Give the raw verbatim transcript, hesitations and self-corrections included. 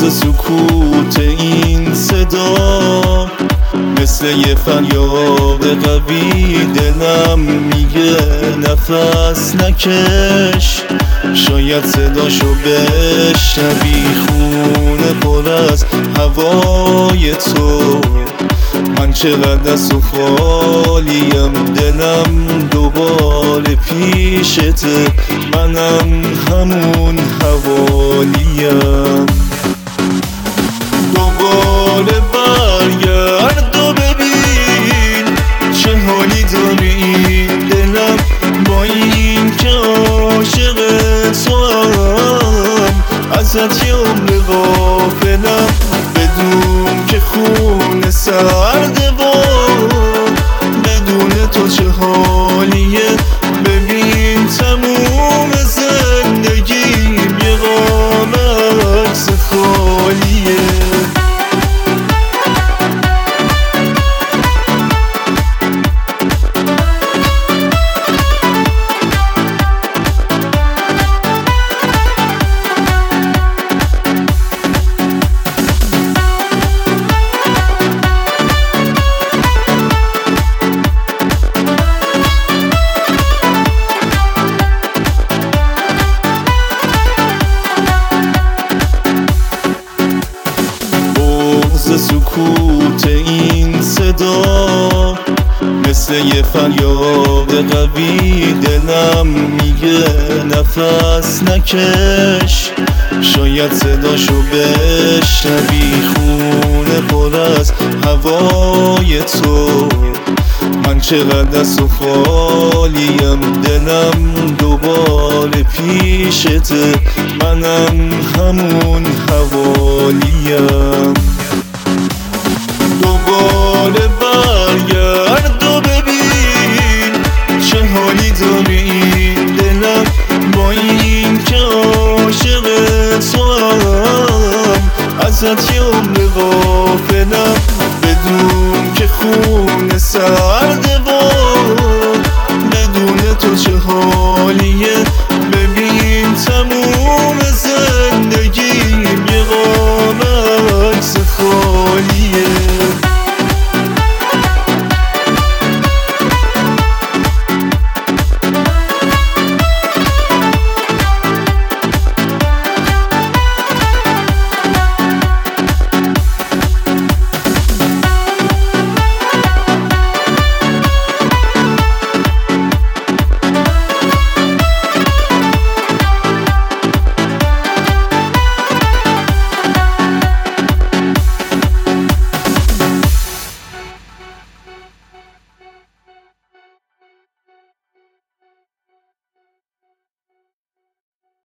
سکوت این صدا مثل یه فریاد قوی دلم میگه نفس نکش، شاید صداشو بشنوی، خونه پر از هوای تو. من چقدر از تو خالیم، دلم دوباره پیشته، منم همون حوالیم. دوباره برگرد و ببین چه حالی داری دلم، با این که عاشق تو هم ازت یه عمر غافلم. بدون که خون سرده و بدون تو چه حالیه، ببین تموم زندگیم یه قاب عکس خالیه. سکوت این صدا مثل یه فریاد قوی دلم میگه نفس نکش، شاید صداشو بشنوی، خونه پر از هوای تو. من چقدر از تو خالیم، دلم دوباره پیشته، منم همون حوالیم. دوباره برگرد و ببین چه حالی داری دلم، با این که عاشق تو هم ازت یه عمر غافلم. بدون که خون